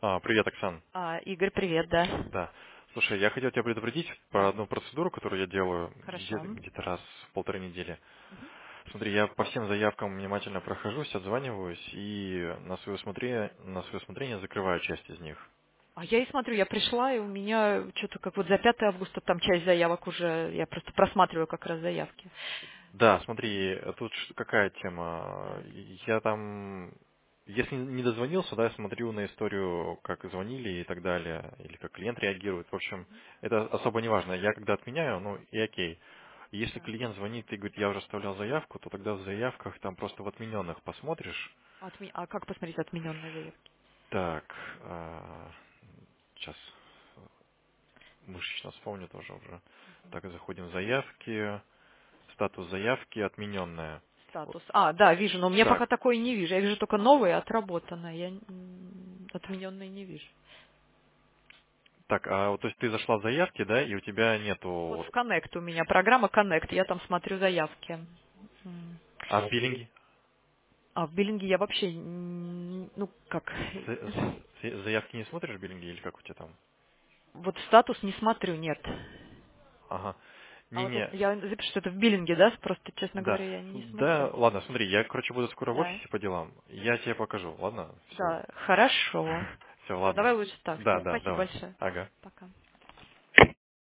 Привет, Оксан. Игорь, привет, да. Да. Слушай, я хотел тебя предупредить про Да, одну процедуру, которую я делаю хорошо. где-то раз в 1,5 недели. Мгм. Смотри, я по всем заявкам внимательно прохожусь, отзваниваюсь и на свое усмотрение закрываю часть из них. А я и смотрю, я пришла, и у меня что-то как вот за 5 августа там часть заявок уже, я просто просматриваю как раз заявки. Да, смотри, тут какая тема? Да. Я там, если не дозвонился, да, я смотрю на историю, как звонили и так далее, или как клиент реагирует. В общем, это особо не важно. Я когда отменяю, ну и окей. Если Да. клиент звонит и говорит, я уже оставлял заявку, то тогда в заявках там просто в отмененных посмотришь. А как посмотреть отмененные заявки? Так, сейчас мышечно вспомню тоже уже. Так, заходим в заявки, статус заявки отмененная. Статус. Да, вижу, но мне Так, пока такое не вижу. Я вижу только новые, отработанные. Я отмененные не вижу. Так, вот, то есть ты зашла в заявки, да, и у тебя нету, Вот в вот, Connect у меня программа Connect, я там смотрю заявки. М. а в биллинге? А в биллинге я вообще, ну как, Заявки не смотришь в биллинге или как у тебя там? вот статус не смотрю, нет. Ага. А вот это, Не-не, я запишу, что это в биллинге, да? Просто, честно да. говоря, я не Да, смотрю. ладно, смотри, я, короче, буду скоро в Да. офисе по делам. Я тебе покажу, ладно? Все. Да, хорошо. Все, Все, давай ладно. лучше так. Да, Все, да, спасибо давай. большое. Ага. Пока.